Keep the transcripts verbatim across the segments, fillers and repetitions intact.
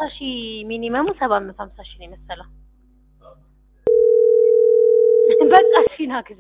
ሺህ ሚኒመሙ ሰባት መቶ ሀምሳ ሺህ ነው መሰለው። በቃ እሺ ና ግዛ።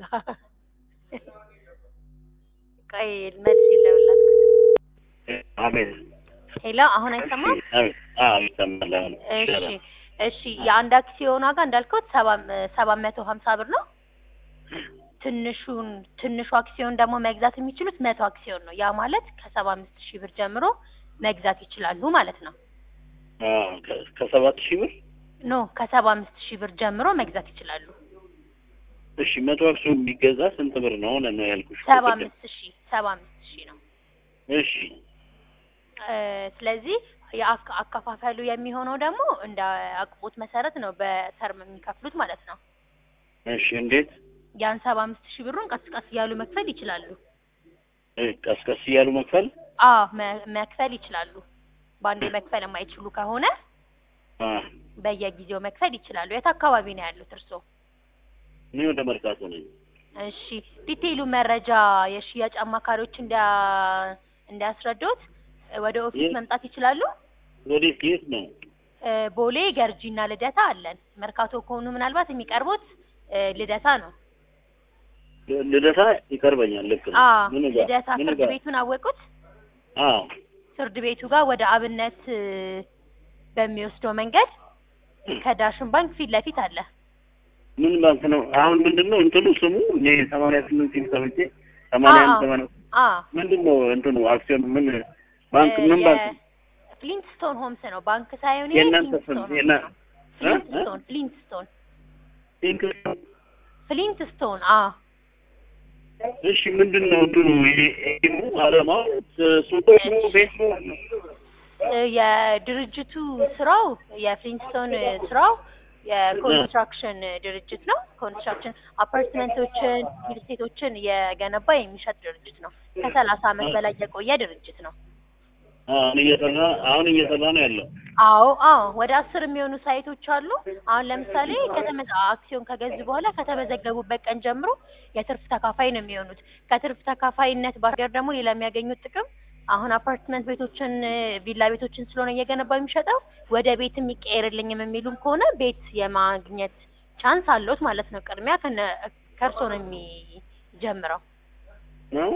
ቆይ መልስ ይለውላል። አሜን። ሄሎ አሁን አይሰማም? አዎ ይሰማል። እሺ እሺ የአንድ አክሲዮን ዋጋ እንዳልኩት ሰባት መቶ ሀምሳ ብር ነው። ትንሹን ትንሹ አክሲዮን ደግሞ መግዛት የሚችሉት መቶ አክሲዮን ነው። ያ ማለት ከሰባ አምስት ሺህ ብር ጀምሮ መግዛት ይችላሉ ማለት ነው። አዎ ከሰባት ሺህ ብር ኖ ከሰባ አምስት ሺህ ብር ጀምሮ መግዛት ይችላሉ። እሺ መቶ አክሲዮን ቢገዛ ስንት ብር ነው ነው ያልኩሽ? ሰባ አምስት ሺህ ሰባ አምስት ሺህ ነው። እሺ ስለዚህ የአከፋፈሉ የሚሆነው ደግሞ እንደ አቅቦት መሰረት ነው በተርም የሚከፍሉት ማለት ነው። እሺ እንዴት? ያን ሰባ አምስት ሺህ ብሩን ቀስ ቀስ እያሉ መክፈል ይችላሉ። እ ቀስ ቀስ እያሉ መክፈል? አዎ መክፈል ይችላሉ። ባንዴ መክፈል የማይችሉ ከሆነ አ በየጊዜው መክፈል ይችላሉ። የት አካባቢ ነው ያሉት እርስዎ? እኔ ወደ መርካቶ ነኝ። እሺ ዲቴይሉ መረጃ የሽያጭ አማካሪዎች እንዳ እንዳስረዱት ወደ ኦፊስ መምጣት ይችላሉ። ወዴት የት ነው? ቦሌ ገርጂና ልደታ አለን። መርካቶ ከሆኑ ምናልባት የሚቀርቡት ልደታ ነው። ልደታ ይቀርበኛል። ልክ ነው። ምን ጋር ልደታ ፍርድ ቤቱን አወቁት? አዎ ፍርድ ቤቱ ጋር ወደ አብነት በሚወስደው መንገድ ከዳሽን ባንክ ፊት ለፊት አለ። ምን ባንክ ነው? አሁን ምንድነው እንትኑ ስሙ? እኔ ሰማንያ ስምንት ሲሰምቼ ሰማንያ ሰማንያ አ ምንድነው እንትኑ አክሲዮን ምን ባንክ ምን ባንክ? ፍሊንትስቶን ሆምስ ነው። ባንክ ሳይሆን የእናንተ ስም የና ፍሊንትስቶን ፍሊንትስቶን ፍሊንትስቶን ፍሊንትስቶን አ እሺ ምንድነው እንትኑ ይሄ አላማው ሱቆች ነው ቤት ነው? የድርጅቱ ስራው የፍሊንትስቶን ስራው የኮንስትራክሽን ድርጅት ነው። ኮንስትራክሽን አፓርትመንቶችን፣ ሪል ስቴቶችን የገነባ የሚሸጥ ድርጅት ነው። ከሰላሳ አመት በላይ የቆየ ድርጅት ነው። አሁን እየሰራ አሁን እየሰራ ነው ያለው። አዎ አዎ ወደ አስር የሚሆኑ ሳይቶች አሉ። አሁን ለምሳሌ ከተመዘ አክሲዮን ከገዙ በኋላ ከተመዘገቡበት ቀን ጀምሮ የትርፍ ተካፋይ ነው የሚሆኑት። ከትርፍ ተካፋይነት ባሻገር ደግሞ ሌላ የሚያገኙት ጥቅም አሁን አፓርትመንት ቤቶችን ቪላ ቤቶችን ስለሆነ እየገነባ የሚሸጠው ወደ ቤት የሚቀየርልኝም የሚሉም ከሆነ ቤት የማግኘት ቻንስ አለዎት ማለት ነው። ቅድሚያ ከነ ከርሶ ነው የሚጀምረው ነው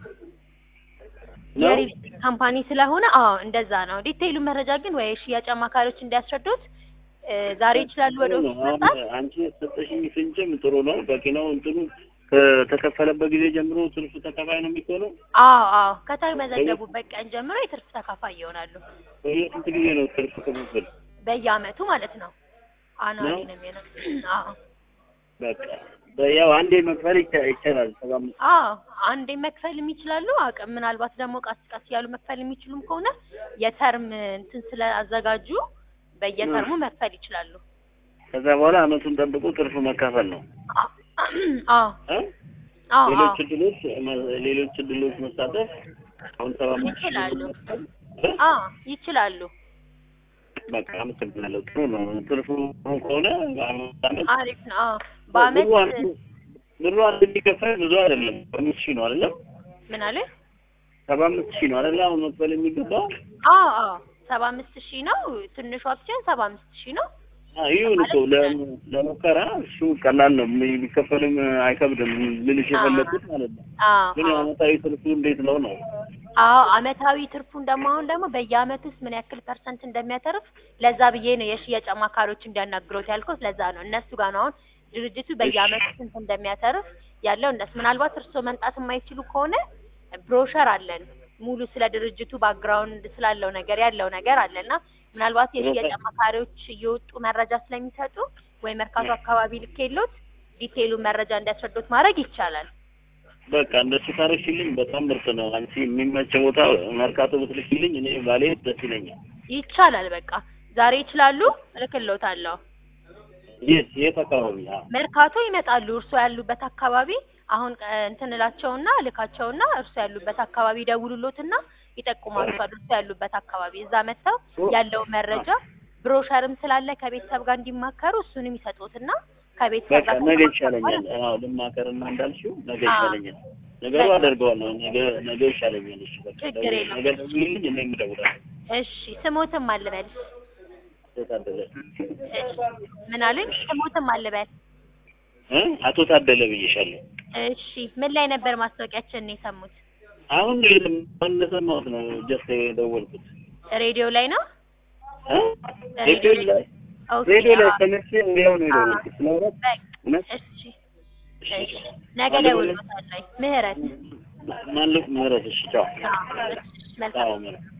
የሪል ካምፓኒ ስለሆነ አዎ እንደዛ ነው። ዲቴይሉ መረጃ ግን ወይ ሽያጭ አማካሪዎች እንዲያስረዱት ዛሬ ይችላሉ ወደ ኦፊስ መጣ። አንቺ ሰጠሽኝ ፍንጭም ጥሩ ነው። በቂ ነው። እንትኑ ከተከፈለበት ጊዜ ጀምሮ ትርፍ ተካፋይ ነው የሚሆነው? አዎ አዎ ከተመዘገቡበት ቀን ጀምሮ የትርፍ ተካፋይ ይሆናሉ። በየስንት ጊዜ ነው ትርፍ ክፍፍል? በየአመቱ ማለት ነው። አኗሊ ነው የሚሆነው። አዎ በቃ ያው አንዴ መክፈል ይቻላል። ሰባ አምስት አዎ አንዴ መክፈል የሚችላሉ። አቅም ምናልባት ደግሞ ቀስ ቀስ ያሉ መክፈል የሚችሉም ከሆነ የተርም እንትን ስለአዘጋጁ በየተርሙ መክፈል ይችላሉ። ከዛ በኋላ አመቱን ጠብቆ ትርፍ መካፈል ነው። አዎ አዎ ሌሎች እድሎች ሌሎች እድሎች መሳተፍ አሁን ሰባ አምስት ይችላሉ። አዎ ይችላሉ። በቃ አመሰግናለሁ። ጥሩ ነው። ትርፉ ከሆነ አሪፍ ነው። አዎ በአመት ብሩ አንድ የሚከፈል ብዙ አይደለም። አምስት ሺህ ነው አይደል? ምን አለ? ሰባ አምስት ሺህ ነው አይደል? አሁን መክፈል የሚገባው? አዎ አዎ ሰባ አምስት ሺህ ነው። ትንሹ አክሲዮን ሰባ አምስት ሺህ ነው። ይሁን እኮ ለሙከራ እሱ ቀላል ነው። የሚከፈልም አይከብድም ልልሽ የፈለኩት ማለት ነው። ግን አመታዊ ትርፉ እንዴት ነው ነው? አዎ አመታዊ ትርፉን ደግሞ አሁን ደግሞ በየአመቱስ ምን ያክል ፐርሰንት እንደሚያተርፍ ለዛ ብዬ ነው የሽያጭ አማካሪዎች እንዲያናግሩት ያልኩት። ለዛ ነው እነሱ ጋር ነው አሁን ድርጅቱ በየአመቱ ስንት እንደሚያተርፍ ያለው እነሱ ምናልባት እርሶ መምጣት የማይችሉ ከሆነ ብሮሸር አለን ሙሉ ስለ ድርጅቱ ባክግራውንድ ስላለው ነገር ያለው ነገር አለና ምናልባት የሽያጭ አማካሪዎች እየወጡ መረጃ ስለሚሰጡ ወይ መርካቶ አካባቢ ልኬሎት ዲቴይሉ መረጃ እንዲያስረዱት ማድረግ ይቻላል። በቃ እንደሱ ታረሽልኝ በጣም ምርጥ ነው። አንቺ የሚመች ቦታ መርካቶ ብትልኪልኝ እኔ ባሌ ደስ ይለኛል። ይቻላል። በቃ ዛሬ ይችላሉ እልክልዎታለሁ። የት የት አካባቢ? መርካቶ ይመጣሉ። እርሶ ያሉበት አካባቢ አሁን እንትን እላቸውና ልካቸውና እርሶ ያሉበት አካባቢ ደውሉሎትና ይጠቁማቸዋል። እርሶ ያሉበት አካባቢ እዛ መጥተው ያለው መረጃ ብሮሸርም ስላለ ከቤተሰብ ጋር እንዲማከሩ እሱንም ይሰጡትና ከቤተሰብ ጋር ነገ ይሻለኛል። አዎ ልማከርና እንዳልሽው ነገ ይሻለኛል። ነገሩ አደርገዋለሁ። ነገ ነገ ይሻለኛል። እሺ በቃ ነገ ደውልልኝ እኔም እደውላለሁ። እሺ ስሞትም አልበል? ታደለ ምን አሉኝ? ስሞትም አልበል እ አቶ ታደለ ብዬሻለሁ። እሺ ምን ላይ ነበር ማስታወቂያችን ነው የሰሙት? አሁን ለሰማሁት ነው ጀስት የደወልኩት። ሬዲዮ ላይ ነው? እ ሬዲዮ ላይ ሬዲዮ ላይ ሰምቼ እንዲያው ነው የደወልኩት። ስለሆነ እሺ እሺ ነገ ደውልልዎታለሁ። ምህረት ማለት ምህረት እሺ ቻው። መልካም